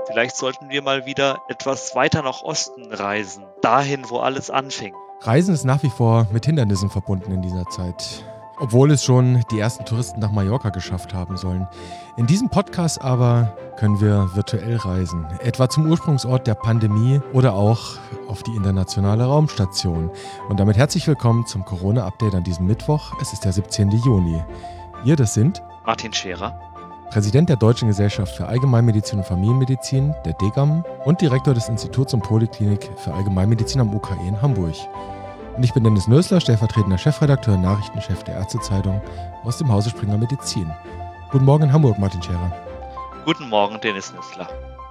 Vielleicht sollten wir mal wieder etwas weiter nach Osten reisen, dahin, wo alles anfing. Reisen ist nach wie vor mit Hindernissen verbunden in dieser Zeit. Obwohl es schon die ersten Touristen nach Mallorca geschafft haben sollen. In diesem Podcast aber können wir virtuell reisen. Etwa zum Ursprungsort der Pandemie oder auch auf die internationale Raumstation. Und damit herzlich willkommen zum Corona-Update an diesem Mittwoch. Es ist der 17. Juni. Wir, das sind Martin Scherer, Präsident der Deutschen Gesellschaft für Allgemeinmedizin und Familienmedizin, der DGAM, und Direktor des Instituts und Poliklinik für Allgemeinmedizin am UKE in Hamburg. Und ich bin Dennis Nösler, stellvertretender Chefredakteur und Nachrichtenchef der Ärztezeitung aus dem Hause Springer Medizin. Guten Morgen in Hamburg, Martin Scherer. Guten Morgen, Dennis Nösler.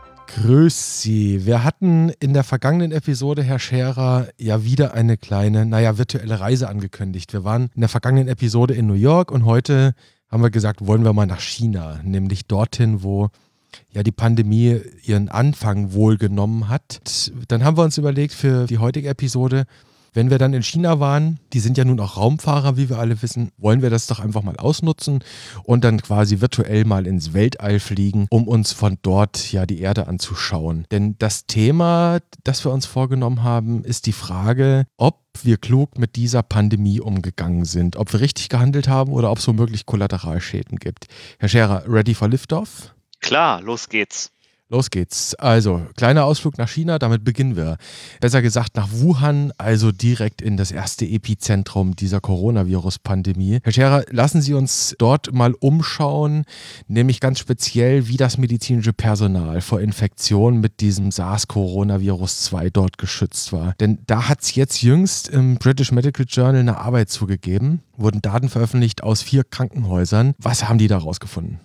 Grüß Sie. Wir hatten in der vergangenen Episode, Herr Scherer, ja wieder eine kleine, virtuelle Reise angekündigt. Wir waren in der vergangenen Episode in New York und heute haben wir gesagt, wollen wir mal nach China, nämlich dorthin, wo ja die Pandemie ihren Anfang wohl genommen hat. Dann haben wir uns überlegt für die heutige Episode, wenn wir dann in China waren, die sind ja nun auch Raumfahrer, wie wir alle wissen, wollen wir das doch einfach mal ausnutzen und dann quasi virtuell mal ins Weltall fliegen, um uns von dort ja die Erde anzuschauen. Denn das Thema, das wir uns vorgenommen haben, ist die Frage, ob wir klug mit dieser Pandemie umgegangen sind, ob wir richtig gehandelt haben oder ob es womöglich Kollateralschäden gibt. Herr Scherer, ready for liftoff? Klar, los geht's. Los geht's. Also, kleiner Ausflug nach China, damit beginnen wir. Besser gesagt nach Wuhan, also direkt in das erste Epizentrum dieser Coronavirus-Pandemie. Herr Scherer, lassen Sie uns dort mal umschauen, nämlich ganz speziell, wie das medizinische Personal vor Infektion mit diesem SARS-Coronavirus-2 dort geschützt war. Denn da hat es jetzt jüngst im British Medical Journal eine Arbeit zugegeben, wurden Daten veröffentlicht aus 4 Krankenhäusern. Was haben die da rausgefunden?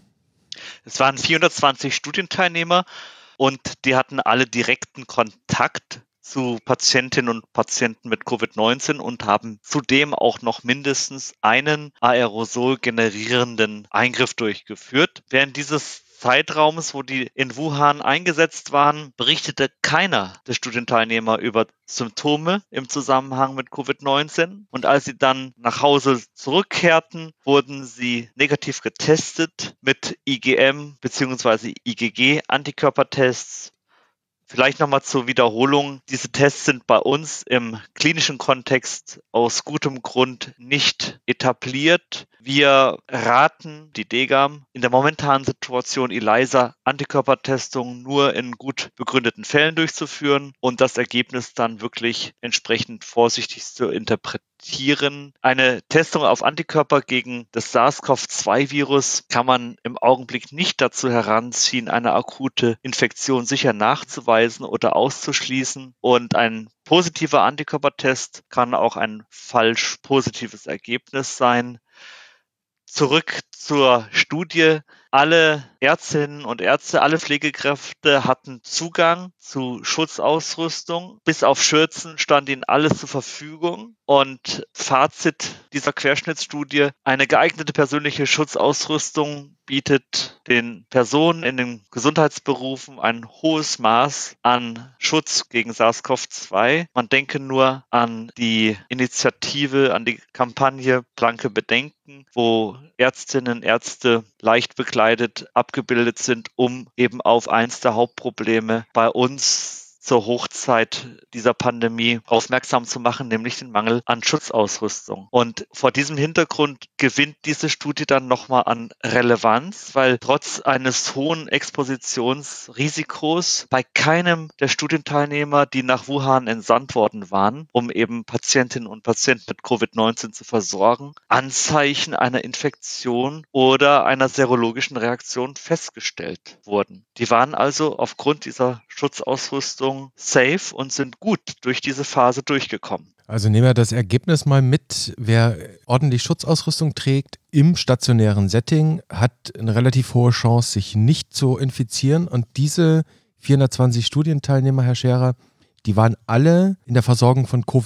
Es waren 420 Studienteilnehmer und die hatten alle direkten Kontakt zu Patientinnen und Patienten mit Covid-19 und haben zudem auch noch mindestens einen Aerosol generierenden Eingriff durchgeführt. Während dieses Zeitraums, wo die in Wuhan eingesetzt waren, berichtete keiner der Studienteilnehmer über Symptome im Zusammenhang mit Covid-19. Und als sie dann nach Hause zurückkehrten, wurden sie negativ getestet mit IgM bzw. IgG-Antikörpertests. Vielleicht nochmal zur Wiederholung. Diese Tests sind bei uns im klinischen Kontext aus gutem Grund nicht etabliert. Wir raten, die DGAM, in der momentanen Situation ELISA-Antikörpertestungen nur in gut begründeten Fällen durchzuführen und das Ergebnis dann wirklich entsprechend vorsichtig zu interpretieren. Eine Testung auf Antikörper gegen das SARS-CoV-2-Virus kann man im Augenblick nicht dazu heranziehen, eine akute Infektion sicher nachzuweisen oder auszuschließen. Und ein positiver Antikörpertest kann auch ein falsch positives Ergebnis sein. Zurück zur Studie. Alle Ärztinnen und Ärzte, alle Pflegekräfte hatten Zugang zu Schutzausrüstung. Bis auf Schürzen stand ihnen alles zur Verfügung. Und Fazit dieser Querschnittsstudie: Eine geeignete persönliche Schutzausrüstung bietet den Personen in den Gesundheitsberufen ein hohes Maß an Schutz gegen SARS-CoV-2. Man denke nur an die Initiative, an die Kampagne Blanke Bedenken, wo Ärztinnen und Ärzte leicht bekleidet abgebildet sind, um eben auf eins der Hauptprobleme bei uns zur Hochzeit dieser Pandemie aufmerksam zu machen, nämlich den Mangel an Schutzausrüstung. Und vor diesem Hintergrund gewinnt diese Studie dann nochmal an Relevanz, weil trotz eines hohen Expositionsrisikos bei keinem der Studienteilnehmer, die nach Wuhan entsandt worden waren, um eben Patientinnen und Patienten mit Covid-19 zu versorgen, Anzeichen einer Infektion oder einer serologischen Reaktion festgestellt wurden. Die waren also aufgrund dieser Schutzausrüstung safe und sind gut durch diese Phase durchgekommen. Also nehmen wir das Ergebnis mal mit. Wer ordentlich Schutzausrüstung trägt im stationären Setting, hat eine relativ hohe Chance, sich nicht zu infizieren. Und diese 420 Studienteilnehmer, Herr Scherer, die waren alle in der Versorgung von Covid-19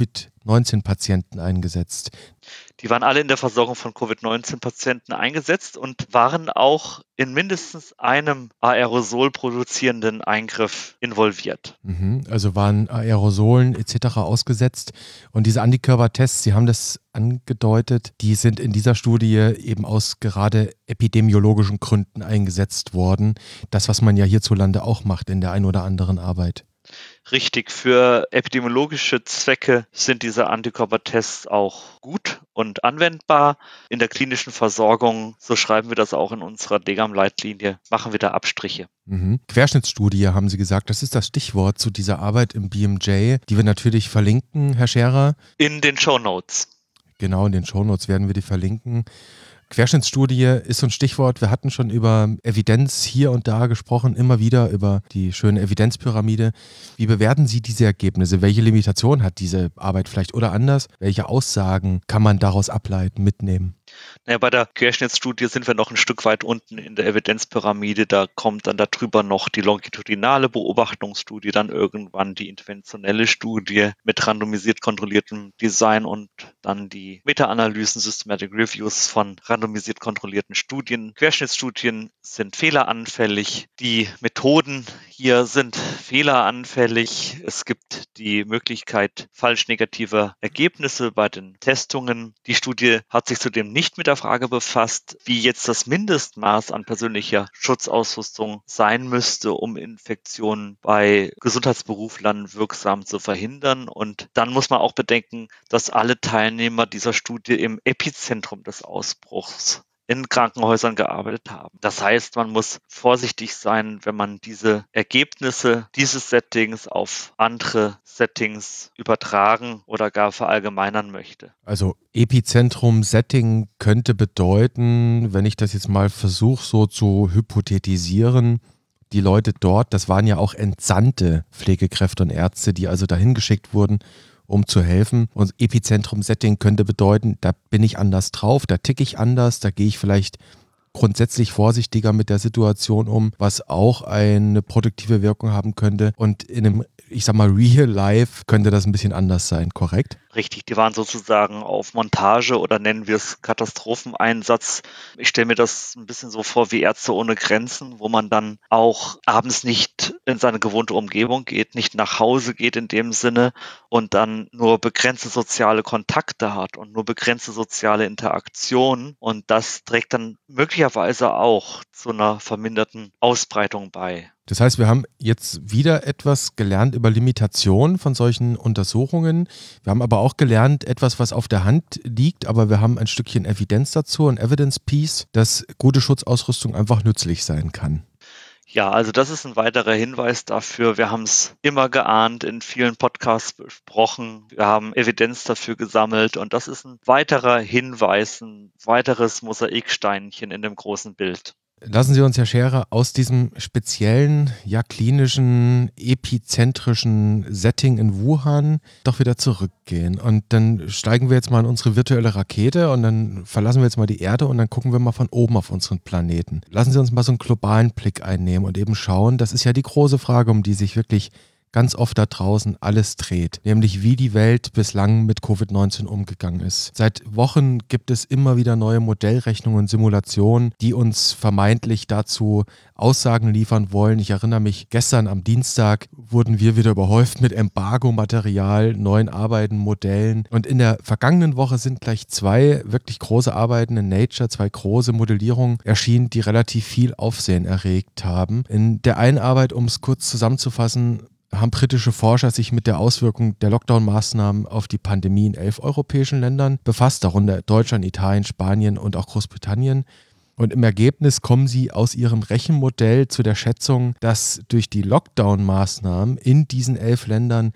Covid-19-Patienten eingesetzt? Die waren alle in der Versorgung von Covid-19-Patienten eingesetzt und waren auch in mindestens einem Aerosol produzierenden Eingriff involviert. Also waren Aerosolen etc. ausgesetzt. Und diese Antikörpertests, Sie haben das angedeutet, die sind in dieser Studie eben aus gerade epidemiologischen Gründen eingesetzt worden. Das, was man ja hierzulande auch macht in der ein oder anderen Arbeit. Richtig, für epidemiologische Zwecke sind diese Antikörpertests auch gut und anwendbar. In der klinischen Versorgung, so schreiben wir das auch in unserer DGAM-Leitlinie, machen wir da Abstriche. Querschnittsstudie, haben Sie gesagt, das ist das Stichwort zu dieser Arbeit im BMJ, die wir natürlich verlinken, Herr Scherer. In den Shownotes. Genau, in den Shownotes werden wir die verlinken. Querschnittsstudie ist so ein Stichwort. Wir hatten schon über Evidenz hier und da gesprochen, immer wieder über die schöne Evidenzpyramide. Wie bewerten Sie diese Ergebnisse? Welche Limitation hat diese Arbeit vielleicht oder anders? Welche Aussagen kann man daraus ableiten, mitnehmen? Naja, bei der Querschnittsstudie sind wir noch ein Stück weit unten in der Evidenzpyramide. Da kommt dann darüber noch die longitudinale Beobachtungsstudie, dann irgendwann die interventionelle Studie mit randomisiert kontrolliertem Design und dann die Meta-Analysen, Systematic Reviews von randomisiert kontrollierten Studien. Querschnittsstudien sind fehleranfällig. Die Methoden hier sind fehleranfällig. Es gibt die Möglichkeit falsch negativer Ergebnisse bei den Testungen. Die Studie hat sich zudem nicht mit der Frage befasst, wie jetzt das Mindestmaß an persönlicher Schutzausrüstung sein müsste, um Infektionen bei Gesundheitsberuflern wirksam zu verhindern. Und dann muss man auch bedenken, dass alle Teilnehmer dieser Studie im Epizentrum des Ausbruchs in Krankenhäusern gearbeitet haben. Das heißt, man muss vorsichtig sein, wenn man diese Ergebnisse dieses Settings auf andere Settings übertragen oder gar verallgemeinern möchte. Also Epizentrum-Setting könnte bedeuten, wenn ich das jetzt mal versuche so zu hypothetisieren, die Leute dort, das waren ja auch entsandte Pflegekräfte und Ärzte, die also dahin geschickt wurden, um zu helfen. Und Epizentrum-Setting könnte bedeuten, da bin ich anders drauf, da ticke ich anders, da gehe ich vielleicht grundsätzlich vorsichtiger mit der Situation um, was auch eine produktive Wirkung haben könnte. Und in einem, ich sag mal, Real Life könnte das ein bisschen anders sein, korrekt? Richtig, die waren sozusagen auf Montage oder nennen wir es Katastropheneinsatz. Ich stelle mir das ein bisschen so vor wie Ärzte ohne Grenzen, wo man dann auch abends nicht in seine gewohnte Umgebung geht, nicht nach Hause geht in dem Sinne und dann nur begrenzte soziale Kontakte hat und nur begrenzte soziale Interaktion. Und das trägt dann möglicherweise auch zu einer verminderten Ausbreitung bei. Das heißt, wir haben jetzt wieder etwas gelernt über Limitationen von solchen Untersuchungen. Wir haben aber auch gelernt, etwas, was auf der Hand liegt, aber wir haben ein Stückchen Evidenz dazu, ein Evidence Piece, dass gute Schutzausrüstung einfach nützlich sein kann. Ja, also das ist ein weiterer Hinweis dafür. Wir haben es immer geahnt, in vielen Podcasts besprochen. Wir haben Evidenz dafür gesammelt und das ist ein weiterer Hinweis, ein weiteres Mosaiksteinchen in dem großen Bild. Lassen Sie uns, Herr Scherer, aus diesem speziellen, ja klinischen, epizentrischen Setting in Wuhan doch wieder zurückgehen. Und dann steigen wir jetzt mal in unsere virtuelle Rakete und dann verlassen wir jetzt mal die Erde und dann gucken wir mal von oben auf unseren Planeten. Lassen Sie uns mal so einen globalen Blick einnehmen und eben schauen, das ist ja die große Frage, um die sich wirklich ganz oft da draußen alles dreht, nämlich wie die Welt bislang mit Covid-19 umgegangen ist. Seit Wochen gibt es immer wieder neue Modellrechnungen und Simulationen, die uns vermeintlich dazu Aussagen liefern wollen. Ich erinnere mich, gestern am Dienstag wurden wir wieder überhäuft mit Embargo-Material, neuen Arbeiten, Modellen und in der vergangenen Woche sind gleich zwei wirklich große Arbeiten in Nature, zwei große Modellierungen erschienen, die relativ viel Aufsehen erregt haben. In der einen Arbeit, um es kurz zusammenzufassen, haben britische Forscher sich mit der Auswirkung der Lockdown-Maßnahmen auf die Pandemie in 11 europäischen Ländern befasst, darunter Deutschland, Italien, Spanien und auch Großbritannien. Und im Ergebnis kommen sie aus ihrem Rechenmodell zu der Schätzung, dass durch die Lockdown-Maßnahmen in diesen 11 Ländern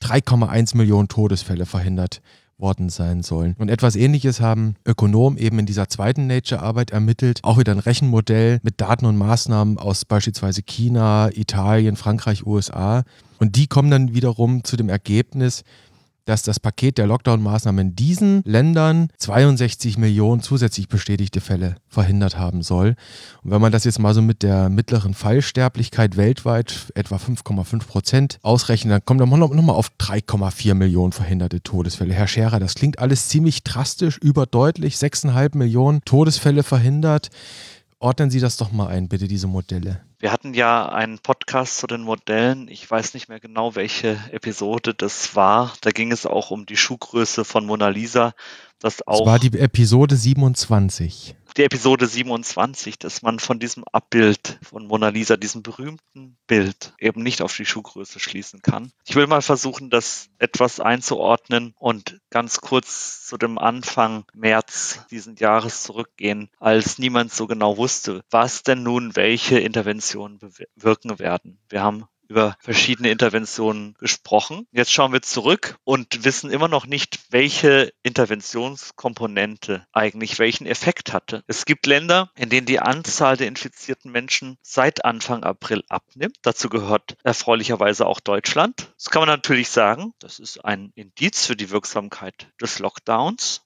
3,1 Millionen Todesfälle verhindert worden sein sollen. Und etwas Ähnliches haben Ökonomen eben in dieser zweiten Nature-Arbeit ermittelt. Auch wieder ein Rechenmodell mit Daten und Maßnahmen aus beispielsweise China, Italien, Frankreich, USA. Und die kommen dann wiederum zu dem Ergebnis, dass das Paket der Lockdown-Maßnahmen in diesen Ländern 62 Millionen zusätzlich bestätigte Fälle verhindert haben soll. Und wenn man das jetzt mal so mit der mittleren Fallsterblichkeit weltweit, etwa 5,5% ausrechnet, dann kommt man nochmal auf 3,4 Millionen verhinderte Todesfälle. Herr Scherer, das klingt alles ziemlich drastisch, überdeutlich, 6,5 Millionen Todesfälle verhindert. Ordnen Sie das doch mal ein, bitte, diese Modelle. Wir hatten ja einen Podcast zu den Modellen. Ich weiß nicht mehr genau, welche Episode das war. Da ging es auch um die Schuhgröße von Mona Lisa. Das war die Episode 27. Die Episode 27, dass man von diesem Abbild von Mona Lisa, diesem berühmten Bild, eben nicht auf die Schuhgröße schließen kann. Ich will mal versuchen, das etwas einzuordnen und ganz kurz zu dem Anfang März diesen Jahres zurückgehen, als niemand so genau wusste, was denn nun welche Interventionen bewirken werden. Wir haben über verschiedene Interventionen gesprochen. Jetzt schauen wir zurück und wissen immer noch nicht, welche Interventionskomponente eigentlich welchen Effekt hatte. Es gibt Länder, in denen die Anzahl der infizierten Menschen seit Anfang April abnimmt. Dazu gehört erfreulicherweise auch Deutschland. Das kann man natürlich sagen, das ist ein Indiz für die Wirksamkeit des Lockdowns.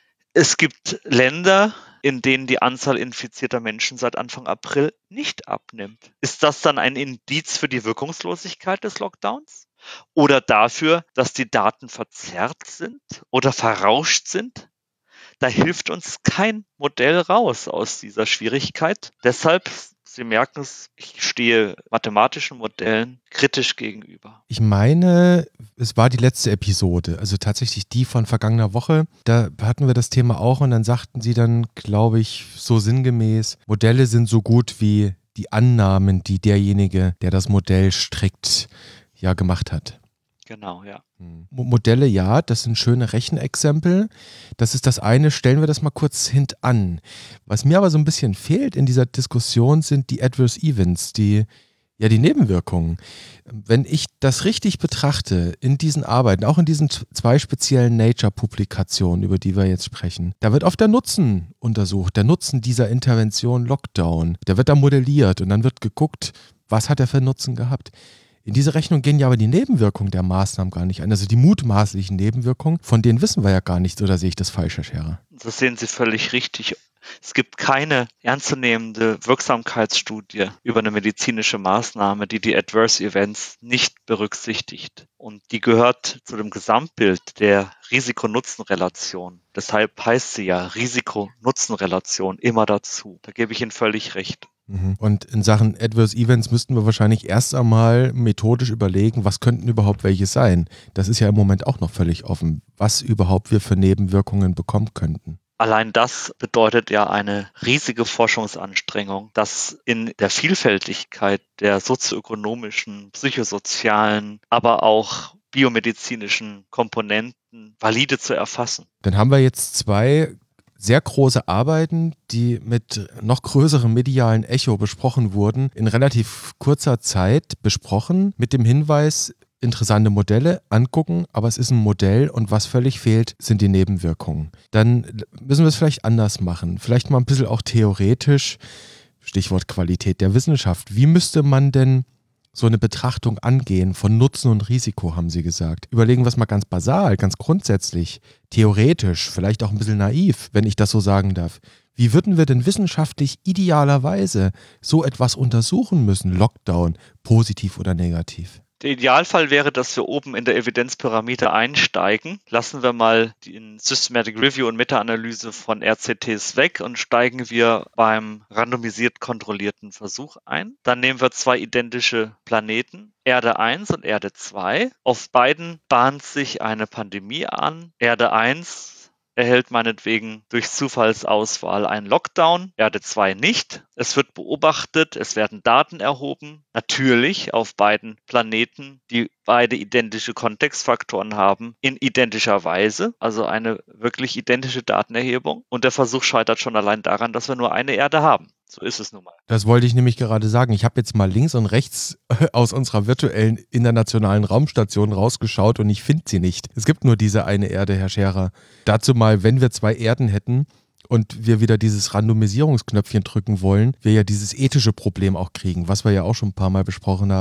Es gibt Länder, in denen die Anzahl infizierter Menschen seit Anfang April nicht abnimmt. Ist das dann ein Indiz für die Wirkungslosigkeit des Lockdowns? Oder dafür, dass die Daten verzerrt sind oder verrauscht sind? Da hilft uns kein Modell raus aus dieser Schwierigkeit. Deshalb, Sie merken es, ich stehe mathematischen Modellen kritisch gegenüber. Ich meine, es war die letzte Episode, also tatsächlich die von vergangener Woche. Da hatten wir das Thema auch und dann sagten Sie dann, glaube ich, so sinngemäß, Modelle sind so gut wie die Annahmen, die derjenige, der das Modell strickt, ja gemacht hat. Genau, ja. Modelle, ja, das sind schöne Rechenexempel. Das ist das eine, stellen wir das mal kurz hintan. Was mir aber so ein bisschen fehlt in dieser Diskussion sind die Adverse Events, die Nebenwirkungen. Wenn ich das richtig betrachte in diesen Arbeiten, auch in diesen 2 speziellen Nature-Publikationen, über die wir jetzt sprechen, da wird oft der Nutzen untersucht, der Nutzen dieser Intervention Lockdown. Der wird da modelliert und dann wird geguckt, was hat er für Nutzen gehabt. In diese Rechnung gehen ja aber die Nebenwirkungen der Maßnahmen gar nicht ein. Also die mutmaßlichen Nebenwirkungen, von denen wissen wir ja gar nichts, oder sehe ich das falsch, Herr Scherer? Das sehen Sie völlig richtig. Es gibt keine ernstzunehmende Wirksamkeitsstudie über eine medizinische Maßnahme, die die Adverse Events nicht berücksichtigt. Und die gehört zu dem Gesamtbild der Risiko-Nutzen-Relation. Deshalb heißt sie ja Risiko-Nutzen-Relation immer dazu. Da gebe ich Ihnen völlig recht. Und in Sachen Adverse Events müssten wir wahrscheinlich erst einmal methodisch überlegen, was könnten überhaupt welche sein. Das ist ja im Moment auch noch völlig offen, was überhaupt wir für Nebenwirkungen bekommen könnten. Allein das bedeutet ja eine riesige Forschungsanstrengung, das in der Vielfältigkeit der sozioökonomischen, psychosozialen, aber auch biomedizinischen Komponenten valide zu erfassen. Dann haben wir jetzt 2 sehr große Arbeiten, die mit noch größerem medialen Echo besprochen wurden, in relativ kurzer Zeit besprochen, mit dem Hinweis, interessante Modelle angucken, aber es ist ein Modell und was völlig fehlt, sind die Nebenwirkungen. Dann müssen wir es vielleicht anders machen, vielleicht mal ein bisschen auch theoretisch, Stichwort Qualität der Wissenschaft. Wie müsste man denn so eine Betrachtung angehen von Nutzen und Risiko, haben Sie gesagt. Überlegen wir es mal ganz basal, ganz grundsätzlich, theoretisch, vielleicht auch ein bisschen naiv, wenn ich das so sagen darf. Wie würden wir denn wissenschaftlich idealerweise so etwas untersuchen müssen? Lockdown, positiv oder negativ? Der Idealfall wäre, dass wir oben in der Evidenzpyramide einsteigen. Lassen wir mal die Systematic Review und Meta-Analyse von RCTs weg und steigen wir beim randomisiert kontrollierten Versuch ein. Dann nehmen wir 2 identische Planeten, Erde 1 und Erde 2. Auf beiden bahnt sich eine Pandemie an. Erde 1 erhält meinetwegen durch Zufallsauswahl einen Lockdown, Erde 2 nicht. Es wird beobachtet, es werden Daten erhoben, natürlich auf beiden Planeten, die beide identische Kontextfaktoren haben, in identischer Weise, also eine wirklich identische Datenerhebung. Und der Versuch scheitert schon allein daran, dass wir nur eine Erde haben. So ist es nun mal. Das wollte ich nämlich gerade sagen. Ich habe jetzt mal links und rechts aus unserer virtuellen internationalen Raumstation rausgeschaut und ich finde sie nicht. Es gibt nur diese eine Erde, Herr Scherer. Dazu mal, wenn wir 2 Erden hätten und wir wieder dieses Randomisierungsknöpfchen drücken wollen, wir ja dieses ethische Problem auch kriegen, was wir ja auch schon ein paar Mal besprochen haben.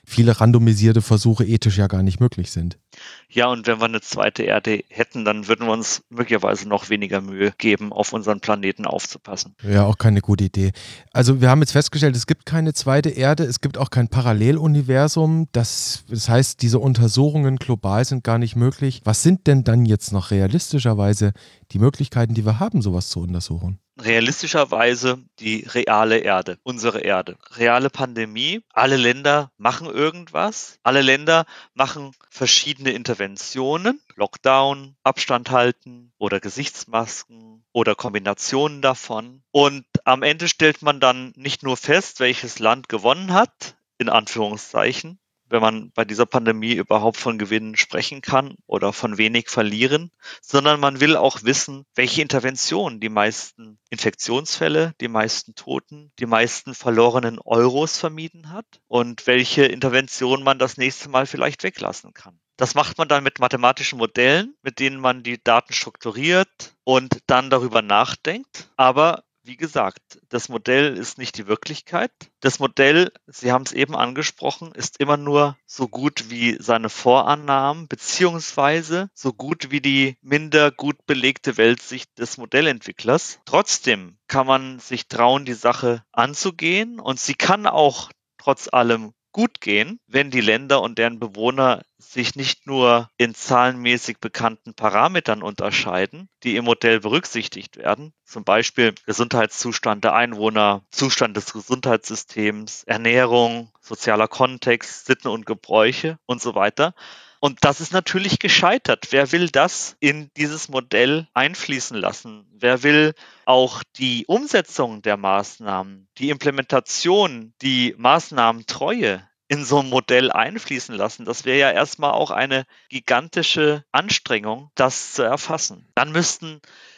viele randomisierte Versuche ethisch ja gar nicht möglich sind. Ja, und wenn wir eine zweite Erde hätten, dann würden wir uns möglicherweise noch weniger Mühe geben, auf unseren Planeten aufzupassen. Ja, auch keine gute Idee. Also wir haben jetzt festgestellt, es gibt keine zweite Erde, es gibt auch kein Paralleluniversum. Das heißt, diese Untersuchungen global sind gar nicht möglich. Was sind denn dann jetzt noch realistischerweise die Möglichkeiten, die wir haben, sowas zu untersuchen? Realistischerweise die reale Erde, unsere Erde. Reale Pandemie, alle Länder machen irgendwas, alle Länder machen verschiedene Interventionen, Lockdown, Abstand halten oder Gesichtsmasken oder Kombinationen davon. Und am Ende stellt man dann nicht nur fest, welches Land gewonnen hat, in Anführungszeichen, wenn man bei dieser Pandemie überhaupt von Gewinnen sprechen kann oder von wenig verlieren, sondern man will auch wissen, welche Intervention die meisten Infektionsfälle, die meisten Toten, die meisten verlorenen Euros vermieden hat und welche Intervention man das nächste Mal vielleicht weglassen kann. Das macht man dann mit mathematischen Modellen, mit denen man die Daten strukturiert und dann darüber nachdenkt. Aber wie gesagt, das Modell ist nicht die Wirklichkeit. Das Modell, Sie haben es eben angesprochen, ist immer nur so gut wie seine Vorannahmen, beziehungsweise so gut wie die minder gut belegte Weltsicht des Modellentwicklers. Trotzdem kann man sich trauen, die Sache anzugehen, und sie kann auch trotz allem gut gehen, wenn die Länder und deren Bewohner sich nicht nur in zahlenmäßig bekannten Parametern unterscheiden, die im Modell berücksichtigt werden, zum Beispiel Gesundheitszustand der Einwohner, Zustand des Gesundheitssystems, Ernährung, sozialer Kontext, Sitten und Gebräuche und so weiter. Und das ist natürlich gescheitert. Wer will das in dieses Modell einfließen lassen? Wer will auch die Umsetzung der Maßnahmen, die Implementation, die Maßnahmentreue in so ein Modell einfließen lassen? Das wäre ja erstmal auch eine gigantische Anstrengung, das zu erfassen. Dann müssten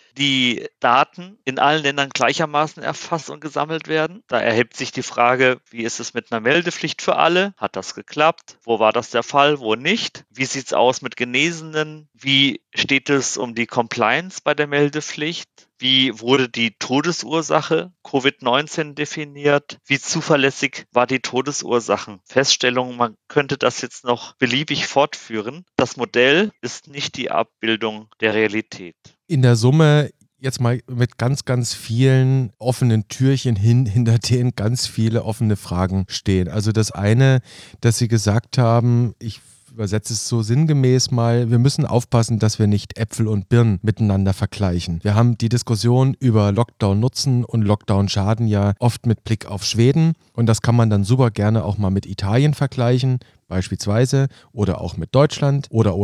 die Daten in allen Ländern gleichermaßen erfasst und gesammelt werden. Da erhebt sich die Frage, wie ist es mit einer Meldepflicht für alle? Hat das geklappt? Wo war das der Fall? Wo nicht? Wie sieht es aus mit Genesenen? Wie steht es um die Compliance bei der Meldepflicht? Wie wurde die Todesursache Covid-19 definiert? Wie zuverlässig war die Todesursachenfeststellung? Man könnte das jetzt noch beliebig fortführen. Das Modell ist nicht die Abbildung der Realität. In der Summe jetzt mal mit ganz, ganz vielen offenen Türchen hinter denen ganz viele offene Fragen stehen. Also das eine, dass Sie gesagt haben, ich übersetze es so sinngemäß mal, wir müssen aufpassen, dass wir nicht Äpfel und Birnen miteinander vergleichen. Wir haben die Diskussion über Lockdown-Nutzen und Lockdown-Schaden ja oft mit Blick auf Schweden, und das kann man dann super gerne auch mal mit Italien vergleichen, beispielsweise, oder auch mit Deutschland oder.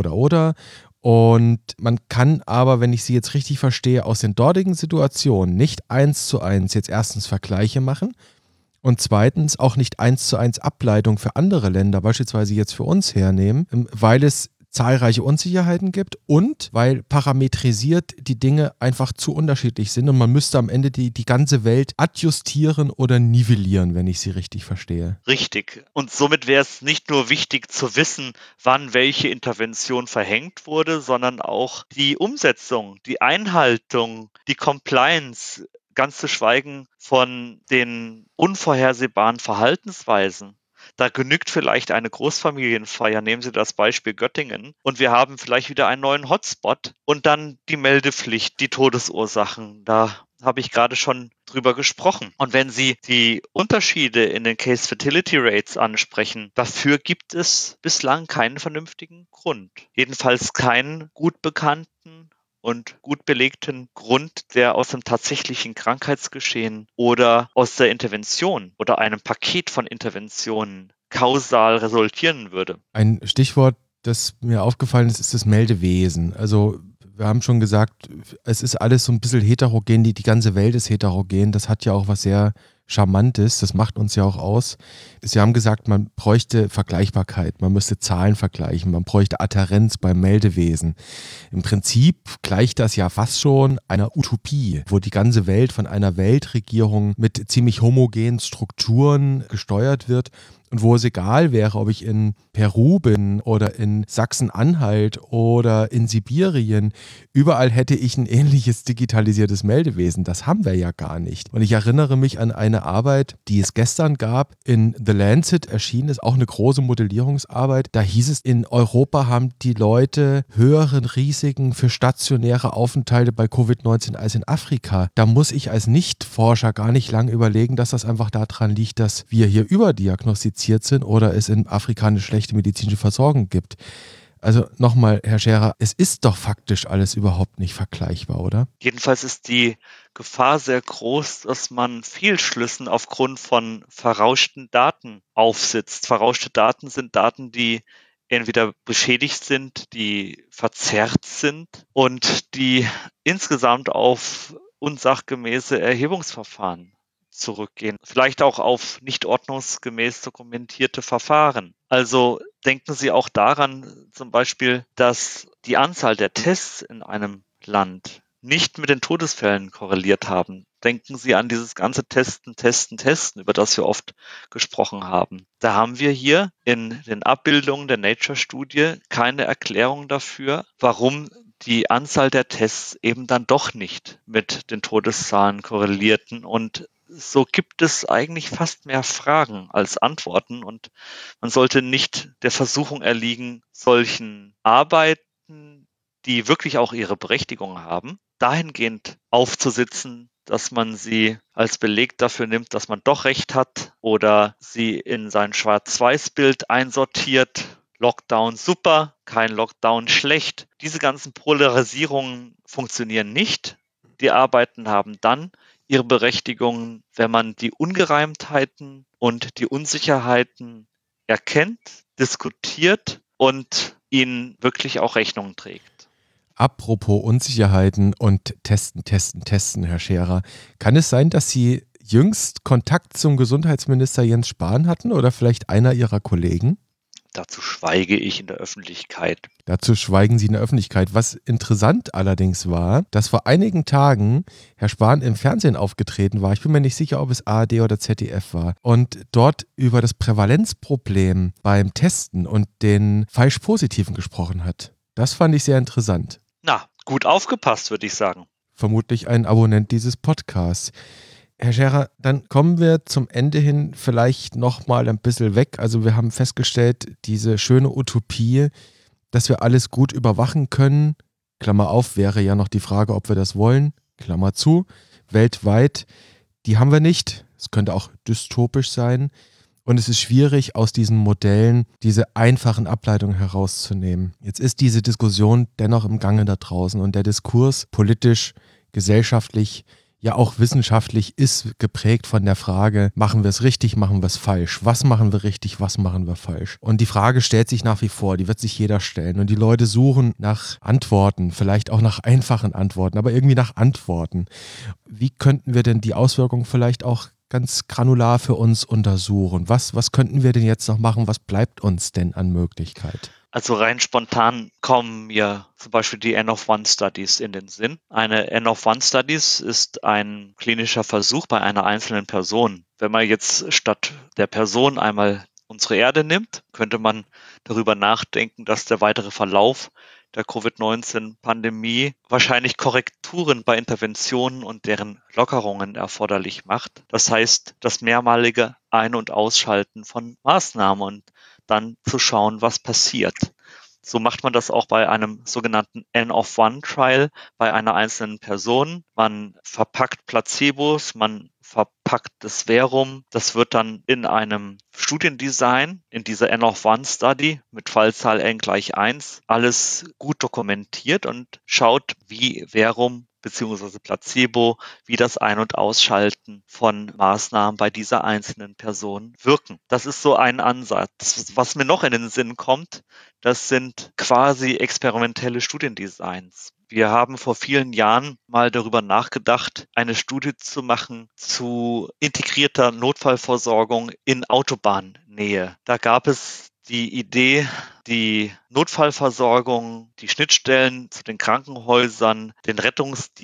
Und man kann aber, wenn ich Sie jetzt richtig verstehe, aus den dortigen Situationen nicht 1:1 jetzt erstens Vergleiche machen und zweitens auch nicht 1:1 Ableitung für andere Länder, beispielsweise jetzt für uns hernehmen, weil es zahlreiche Unsicherheiten gibt und weil parametrisiert die Dinge einfach zu unterschiedlich sind und man müsste am Ende die ganze Welt adjustieren oder nivellieren, wenn ich Sie richtig verstehe. Richtig. Und somit wäre es nicht nur wichtig zu wissen, wann welche Intervention verhängt wurde, sondern auch die Umsetzung, die Einhaltung, die Compliance, ganz zu schweigen von den unvorhersehbaren Verhaltensweisen. Da genügt vielleicht eine Großfamilienfeier, nehmen Sie das Beispiel Göttingen, und wir haben vielleicht wieder einen neuen Hotspot und dann die Meldepflicht, die Todesursachen. Da habe ich gerade schon drüber gesprochen. Und wenn Sie die Unterschiede in den Case Fatality Rates ansprechen, dafür gibt es bislang keinen vernünftigen Grund. Jedenfalls keinen gut bekannten und gut belegten Grund, der aus dem tatsächlichen Krankheitsgeschehen oder aus der Intervention oder einem Paket von Interventionen kausal resultieren würde. Ein Stichwort, das mir aufgefallen ist, ist das Meldewesen. Also wir haben schon gesagt, es ist alles so ein bisschen heterogen, die ganze Welt ist heterogen. Das hat ja auch was sehr Charmantes, das macht uns ja auch aus. Sie haben gesagt, man bräuchte Vergleichbarkeit, man müsste Zahlen vergleichen, man bräuchte Adhärenz beim Meldewesen. Im Prinzip gleicht das ja fast schon einer Utopie, wo die ganze Welt von einer Weltregierung mit ziemlich homogenen Strukturen gesteuert wird Und wo es egal wäre, ob ich in Peru bin oder in Sachsen-Anhalt oder in Sibirien, überall hätte ich ein ähnliches digitalisiertes Meldewesen. Das haben wir ja gar nicht. Und ich erinnere mich an eine Arbeit, die es gestern gab, in The Lancet erschienen ist, auch eine große Modellierungsarbeit. Da hieß es, in Europa haben die Leute höheren Risiken für stationäre Aufenthalte bei Covid-19 als in Afrika. Da muss ich als Nichtforscher gar nicht lange überlegen, dass das einfach daran liegt, dass wir hier überdiagnostiziert sind oder es in Afrika eine schlechte medizinische Versorgung gibt. Also nochmal, Herr Scherer, es ist doch faktisch alles überhaupt nicht vergleichbar, oder? Jedenfalls ist die Gefahr sehr groß, dass man Fehlschlüssen aufgrund von verrauschten Daten aufsitzt. Verrauschte Daten sind Daten, die entweder beschädigt sind, die verzerrt sind und die insgesamt auf unsachgemäße Erhebungsverfahren zurückgehen. Vielleicht auch auf nicht ordnungsgemäß dokumentierte Verfahren. Also denken Sie auch daran zum Beispiel, dass die Anzahl der Tests in einem Land nicht mit den Todesfällen korreliert haben. Denken Sie an dieses ganze Testen, Testen, Testen, über das wir oft gesprochen haben. Da haben wir hier in den Abbildungen der Nature-Studie keine Erklärung dafür, warum die Anzahl der Tests eben dann doch nicht mit den Todeszahlen korrelierten. Und so gibt es eigentlich fast mehr Fragen als Antworten. Und man sollte nicht der Versuchung erliegen, solchen Arbeiten, die wirklich auch ihre Berechtigung haben, dahingehend aufzusitzen, dass man sie als Beleg dafür nimmt, dass man doch recht hat oder sie in sein Schwarz-Weiß-Bild einsortiert. Lockdown super, kein Lockdown schlecht. Diese ganzen Polarisierungen funktionieren nicht. Die Arbeiten haben dann ihre Berechtigung, wenn man die Ungereimtheiten und die Unsicherheiten erkennt, diskutiert und ihnen wirklich auch Rechnung trägt. Apropos Unsicherheiten und testen, Herr Scherer. Kann es sein, dass Sie jüngst Kontakt zum Gesundheitsminister Jens Spahn hatten oder vielleicht einer Ihrer Kollegen? Dazu schweige ich in der Öffentlichkeit. Dazu schweigen Sie in der Öffentlichkeit. Was interessant allerdings war, dass vor einigen Tagen Herr Spahn im Fernsehen aufgetreten war. Ich bin mir nicht sicher, ob es ARD oder ZDF war. Und dort über das Prävalenzproblem beim Testen und den falsch Positiven gesprochen hat. Das fand ich sehr interessant. Na, gut aufgepasst, würde ich sagen. Vermutlich ein Abonnent dieses Podcasts. Herr Scherer, dann kommen wir zum Ende hin vielleicht nochmal ein bisschen weg. Also wir haben festgestellt, diese schöne Utopie, dass wir alles gut überwachen können, Klammer auf, wäre ja noch die Frage, ob wir das wollen, Klammer zu, weltweit, die haben wir nicht. Es könnte auch dystopisch sein. Und es ist schwierig, aus diesen Modellen diese einfachen Ableitungen herauszunehmen. Jetzt ist diese Diskussion dennoch im Gange da draußen und der Diskurs politisch, gesellschaftlich, ja auch wissenschaftlich ist geprägt von der Frage, machen wir es richtig, machen wir es falsch? Was machen wir richtig, was machen wir falsch? Und die Frage stellt sich nach wie vor, die wird sich jeder stellen. Und die Leute suchen nach Antworten, vielleicht auch nach einfachen Antworten, aber irgendwie nach Antworten. Wie könnten wir denn die Auswirkungen vielleicht auch ganz granular für uns untersuchen? Was könnten wir denn jetzt noch machen? Was bleibt uns denn an Möglichkeit? Also rein spontan kommen mir zum Beispiel die N-of-One-Studies in den Sinn. Eine N-of-One-Studies ist ein klinischer Versuch bei einer einzelnen Person. Wenn man jetzt statt der Person einmal unsere Erde nimmt, könnte man darüber nachdenken, dass der weitere Verlauf der Covid-19-Pandemie wahrscheinlich Korrekturen bei Interventionen und deren Lockerungen erforderlich macht. Das heißt, das mehrmalige Ein- und Ausschalten von Maßnahmen und dann zu schauen, was passiert. So macht man das auch bei einem sogenannten N-of-One-Trial bei einer einzelnen Person. Man verpackt Placebos, man verpackt das Verum. Das wird dann in einem Studiendesign, in dieser N-of-One-Study mit Fallzahl n = 1, alles gut dokumentiert und schaut, wie Verum beziehungsweise Placebo, wie das Ein- und Ausschalten von Maßnahmen bei dieser einzelnen Person wirken. Das ist so ein Ansatz. Was mir noch in den Sinn kommt, das sind quasi experimentelle Studiendesigns. Wir haben vor vielen Jahren mal darüber nachgedacht, eine Studie zu machen zu integrierter Notfallversorgung in Autobahnnähe. Da gab es die Idee, die Notfallversorgung, die Schnittstellen zu den Krankenhäusern, den Rettungsdienst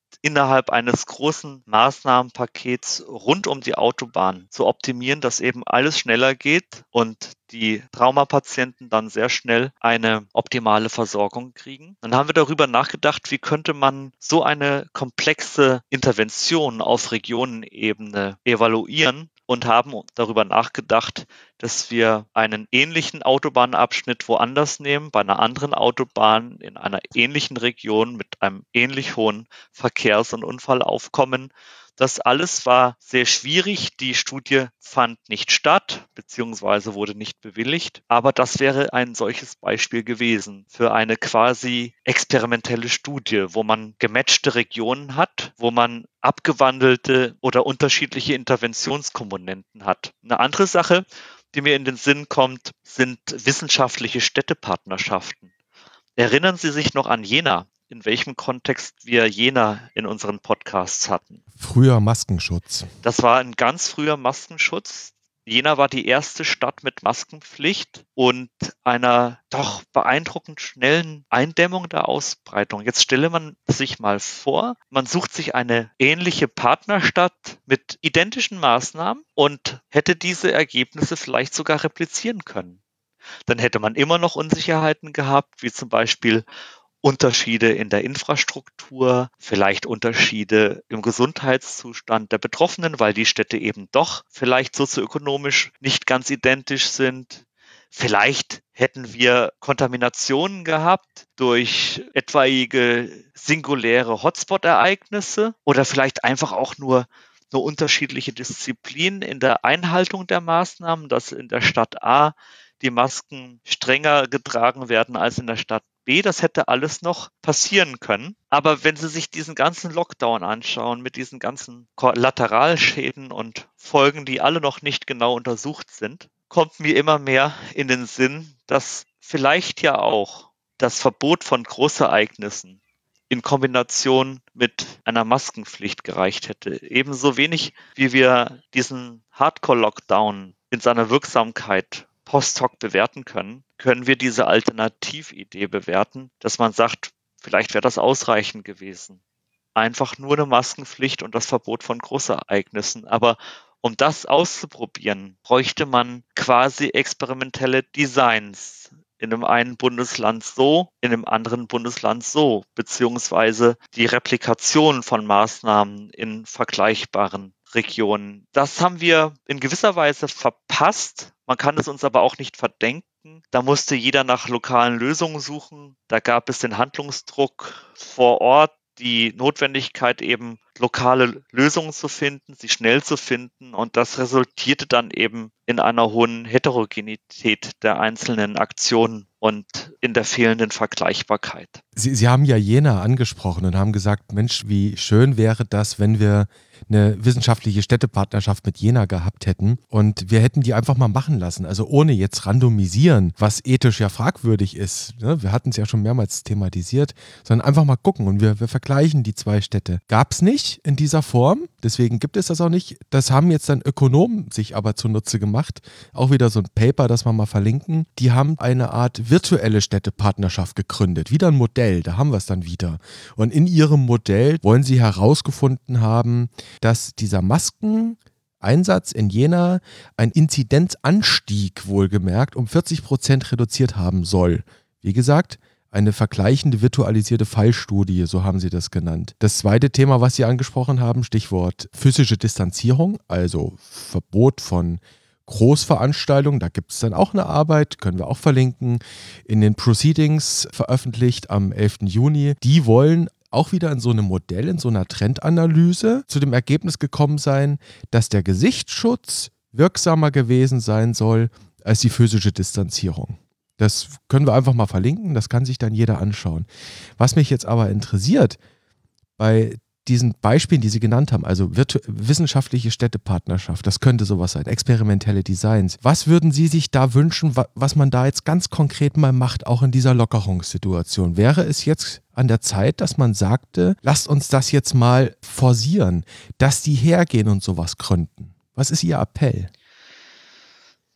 innerhalb eines großen Maßnahmenpakets rund um die Autobahn zu optimieren, dass eben alles schneller geht und die Traumapatienten dann sehr schnell eine optimale Versorgung kriegen. Dann haben wir darüber nachgedacht, wie könnte man so eine komplexe Intervention auf Regionenebene evaluieren und haben darüber nachgedacht, dass wir einen ähnlichen Autobahnabschnitt woanders nehmen, bei einer anderen Autobahn in einer ähnlichen Region mit einem ähnlich hohen Verkehrs- und Unfallaufkommen. Das alles war sehr schwierig. Die Studie fand nicht statt, beziehungsweise wurde nicht bewilligt. Aber das wäre ein solches Beispiel gewesen für eine quasi experimentelle Studie, wo man gematchte Regionen hat, wo man abgewandelte oder unterschiedliche Interventionskomponenten hat. Eine andere Sache, die mir in den Sinn kommt, sind wissenschaftliche Städtepartnerschaften. Erinnern Sie sich noch an Jena? In welchem Kontext wir Jena in unseren Podcasts hatten? Früher Maskenschutz. Das war ein ganz früher Maskenschutz. Jena war die erste Stadt mit Maskenpflicht und einer doch beeindruckend schnellen Eindämmung der Ausbreitung. Jetzt stelle man sich mal vor, man sucht sich eine ähnliche Partnerstadt mit identischen Maßnahmen und hätte diese Ergebnisse vielleicht sogar replizieren können. Dann hätte man immer noch Unsicherheiten gehabt, wie zum Beispiel Unterschiede in der Infrastruktur, vielleicht Unterschiede im Gesundheitszustand der Betroffenen, weil die Städte eben doch vielleicht sozioökonomisch nicht ganz identisch sind. Vielleicht hätten wir Kontaminationen gehabt durch etwaige singuläre Hotspot-Ereignisse oder vielleicht einfach auch nur unterschiedliche Disziplinen in der Einhaltung der Maßnahmen, dass in der Stadt A die Masken strenger getragen werden als in der Stadt B. Das hätte alles noch passieren können. Aber wenn Sie sich diesen ganzen Lockdown anschauen, mit diesen ganzen Kollateralschäden und Folgen, die alle noch nicht genau untersucht sind, kommt mir immer mehr in den Sinn, dass vielleicht ja auch das Verbot von Großereignissen in Kombination mit einer Maskenpflicht gereicht hätte. Ebenso wenig, wie wir diesen Hardcore-Lockdown in seiner Wirksamkeit post hoc bewerten können, können wir diese Alternatividee bewerten, dass man sagt, vielleicht wäre das ausreichend gewesen. Einfach nur eine Maskenpflicht und das Verbot von Großereignissen. Aber um das auszuprobieren, bräuchte man quasi experimentelle Designs. In dem einen Bundesland so, in dem anderen Bundesland so, beziehungsweise die Replikation von Maßnahmen in vergleichbaren Regionen. Das haben wir in gewisser Weise verpasst. Man kann es uns aber auch nicht verdenken. Da musste jeder nach lokalen Lösungen suchen. Da gab es den Handlungsdruck vor Ort, die Notwendigkeit eben lokale Lösungen zu finden, sie schnell zu finden, und das resultierte dann eben in einer hohen Heterogenität der einzelnen Aktionen und in der fehlenden Vergleichbarkeit. Sie haben ja Jena angesprochen und haben gesagt, Mensch, wie schön wäre das, wenn wir eine wissenschaftliche Städtepartnerschaft mit Jena gehabt hätten und wir hätten die einfach mal machen lassen, also ohne jetzt randomisieren, was ethisch ja fragwürdig ist. Ne? Wir hatten es ja schon mehrmals thematisiert, sondern einfach mal gucken und wir vergleichen die zwei Städte. Gab es nicht in dieser Form, deswegen gibt es das auch nicht. Das haben jetzt dann Ökonomen sich aber zunutze gemacht. Auch wieder so ein Paper, das wir mal verlinken. Die haben eine Art virtuelle Städtepartnerschaft gegründet. Wieder ein Modell, da haben wir es dann wieder. Und in ihrem Modell wollen sie herausgefunden haben, dass dieser Maskeneinsatz in Jena einen Inzidenzanstieg wohlgemerkt um 40% reduziert haben soll. Wie gesagt, eine vergleichende virtualisierte Fallstudie, so haben sie das genannt. Das zweite Thema, was Sie angesprochen haben, Stichwort physische Distanzierung, also Verbot von Großveranstaltungen, da gibt es dann auch eine Arbeit, können wir auch verlinken, in den Proceedings veröffentlicht am 11. Juni. Die wollen auch wieder in so einem Modell, in so einer Trendanalyse zu dem Ergebnis gekommen sein, dass der Gesichtsschutz wirksamer gewesen sein soll als die physische Distanzierung. Das können wir einfach mal verlinken, das kann sich dann jeder anschauen. Was mich jetzt aber interessiert, bei diesen Beispielen, die Sie genannt haben, also wissenschaftliche Städtepartnerschaft, das könnte sowas sein, experimentelle Designs. Was würden Sie sich da wünschen, was man da jetzt ganz konkret mal macht, auch in dieser Lockerungssituation? Wäre es jetzt an der Zeit, dass man sagte, lasst uns das jetzt mal forcieren, dass die hergehen und sowas gründen? Was ist Ihr Appell?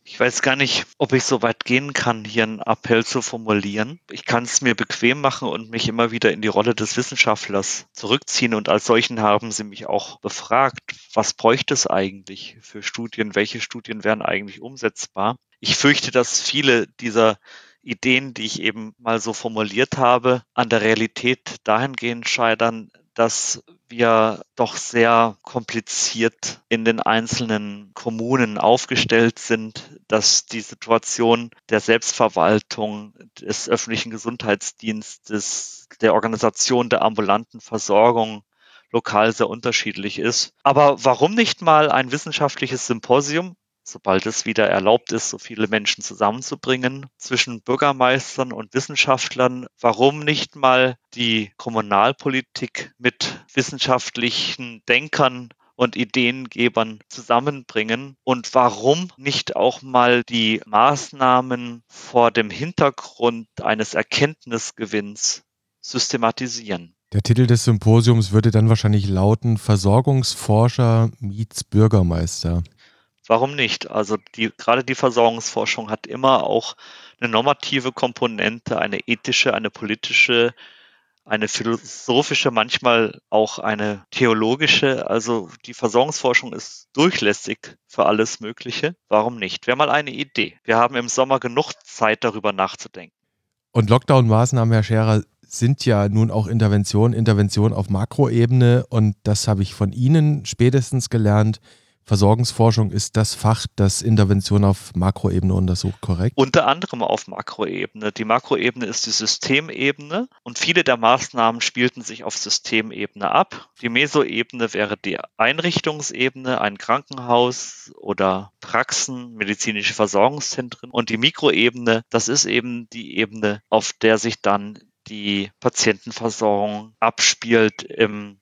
Ich weiß gar nicht, ob ich so weit gehen kann, hier einen Appell zu formulieren. Ich kann es mir bequem machen und mich immer wieder in die Rolle des Wissenschaftlers zurückziehen. Und als solchen haben sie mich auch befragt, was bräuchte es eigentlich für Studien? Welche Studien wären eigentlich umsetzbar? Ich fürchte, dass viele dieser Ideen, die ich eben mal so formuliert habe, an der Realität dahingehend scheitern, dass wir doch sehr kompliziert in den einzelnen Kommunen aufgestellt sind, dass die Situation der Selbstverwaltung, des öffentlichen Gesundheitsdienstes, der Organisation der ambulanten Versorgung lokal sehr unterschiedlich ist. Aber warum nicht mal ein wissenschaftliches Symposium, sobald es wieder erlaubt ist, so viele Menschen zusammenzubringen, zwischen Bürgermeistern und Wissenschaftlern? Warum nicht mal die Kommunalpolitik mit wissenschaftlichen Denkern und Ideengebern zusammenbringen? Und warum nicht auch mal die Maßnahmen vor dem Hintergrund eines Erkenntnisgewinns systematisieren? Der Titel des Symposiums würde dann wahrscheinlich lauten: Versorgungsforscher meets Bürgermeister. Warum nicht? Also gerade die Versorgungsforschung hat immer auch eine normative Komponente, eine ethische, eine politische, eine philosophische, manchmal auch eine theologische. Also die Versorgungsforschung ist durchlässig für alles Mögliche. Warum nicht? Wäre mal eine Idee. Wir haben im Sommer genug Zeit, darüber nachzudenken. Und Lockdown-Maßnahmen, Herr Scherer, sind ja nun auch Intervention auf Makroebene, und das habe ich von Ihnen spätestens gelernt. Versorgungsforschung ist das Fach, das Intervention auf Makroebene untersucht, korrekt? Unter anderem auf Makroebene. Die Makroebene ist die Systemebene und viele der Maßnahmen spielten sich auf Systemebene ab. Die Mesoebene wäre die Einrichtungsebene, ein Krankenhaus oder Praxen, medizinische Versorgungszentren. Und die Mikroebene, das ist eben die Ebene, auf der sich dann die Patientenversorgung abspielt im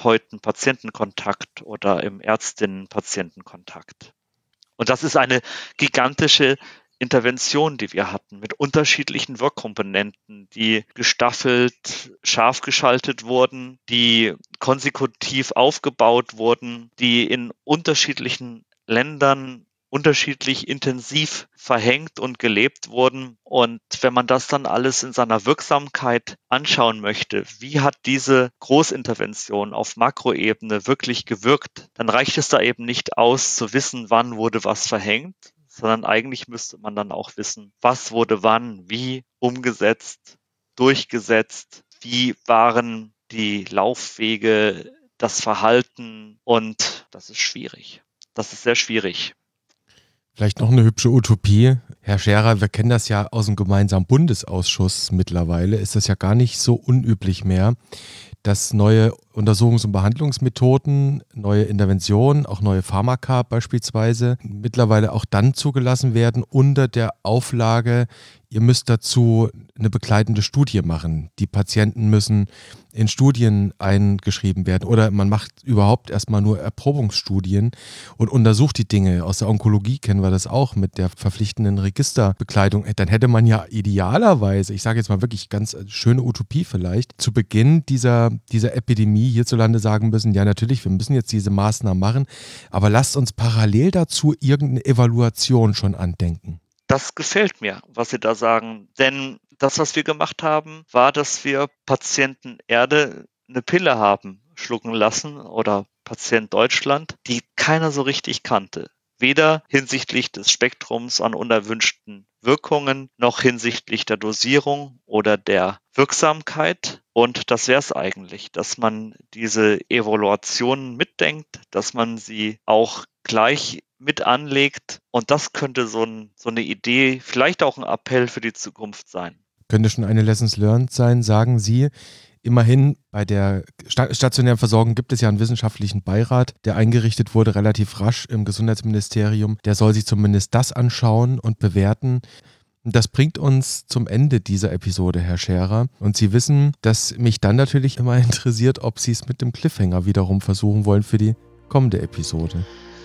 Therapeuten-Patientenkontakt oder im Ärztinnen-Patientenkontakt. Und das ist eine gigantische Intervention, die wir hatten, mit unterschiedlichen Wirkkomponenten, die gestaffelt, scharf geschaltet wurden, die konsekutiv aufgebaut wurden, die in unterschiedlichen Ländern unterschiedlich intensiv verhängt und gelebt wurden. Und wenn man das dann alles in seiner Wirksamkeit anschauen möchte, wie hat diese Großintervention auf Makroebene wirklich gewirkt, dann reicht es da eben nicht aus, zu wissen, wann wurde was verhängt, sondern eigentlich müsste man dann auch wissen, was wurde wann, wie umgesetzt, durchgesetzt, wie waren die Laufwege, das Verhalten, und das ist schwierig. Das ist sehr schwierig. Vielleicht noch eine hübsche Utopie. Herr Scherer, wir kennen das ja aus dem gemeinsamen Bundesausschuss mittlerweile. Ist das ja gar nicht so unüblich mehr, dass neue Untersuchungs- und Behandlungsmethoden, neue Interventionen, auch neue Pharmaka beispielsweise, mittlerweile auch dann zugelassen werden unter der Auflage, ihr müsst dazu eine begleitende Studie machen. Die Patienten müssen in Studien eingeschrieben werden oder man macht überhaupt erstmal nur Erprobungsstudien und untersucht die Dinge. Aus der Onkologie kennen wir das auch mit der verpflichtenden Registerbekleidung. Dann hätte man ja idealerweise, ich sage jetzt mal wirklich ganz schöne Utopie vielleicht, zu Beginn dieser Epidemie hierzulande sagen müssen, ja natürlich, wir müssen jetzt diese Maßnahmen machen, aber lasst uns parallel dazu irgendeine Evaluation schon andenken. Das gefällt mir, was Sie da sagen, denn das, was wir gemacht haben, war, dass wir Patienten Erde eine Pille haben schlucken lassen oder Patient Deutschland, die keiner so richtig kannte. Weder hinsichtlich des Spektrums an unerwünschten Wirkungen, noch hinsichtlich der Dosierung oder der Wirksamkeit. Und das wäre es eigentlich, dass man diese Evaluationen mitdenkt, dass man sie auch gleich mit anlegt. Und das könnte so eine Idee, vielleicht auch ein Appell für die Zukunft sein. Könnte schon eine Lessons learned sein, sagen Sie. Immerhin, bei der stationären Versorgung gibt es ja einen wissenschaftlichen Beirat, der eingerichtet wurde, relativ rasch im Gesundheitsministerium. Der soll sich zumindest das anschauen und bewerten. Das bringt uns zum Ende dieser Episode, Herr Scherer. Und Sie wissen, dass mich dann natürlich immer interessiert, ob Sie es mit dem Cliffhanger wiederum versuchen wollen für die kommende Episode.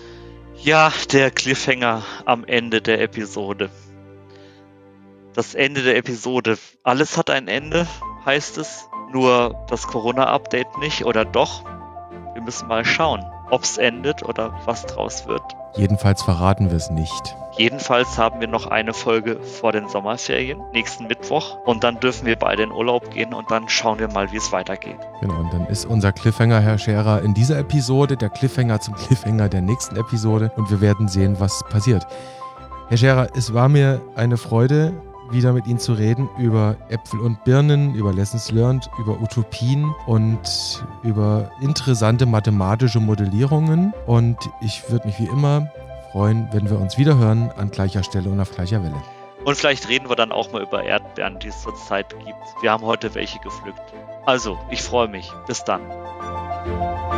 Ja, der Cliffhanger am Ende der Episode. Das Ende der Episode. Alles hat ein Ende, heißt es. Nur das Corona-Update nicht, oder doch? wir müssen mal schauen, ob es endet oder was draus wird. Jedenfalls verraten wir es nicht. Jedenfalls haben wir noch eine Folge vor den Sommerferien, nächsten Mittwoch. Und dann dürfen wir beide in Urlaub gehen und dann schauen wir mal, wie es weitergeht. Genau, und dann ist unser Cliffhanger, Herr Scherer, in dieser Episode der Cliffhanger zum Cliffhanger der nächsten Episode. Und wir werden sehen, was passiert. Herr Scherer, es war mir eine Freude, wieder mit Ihnen zu reden über Äpfel und Birnen, über Lessons Learned, über Utopien und über interessante mathematische Modellierungen. Und ich würde mich wie immer freuen, wenn wir uns wieder hören an gleicher Stelle und auf gleicher Welle. Und vielleicht reden wir dann auch mal über Erdbeeren, die es zurzeit gibt. Wir haben heute welche gepflückt. Also, ich freue mich. Bis dann.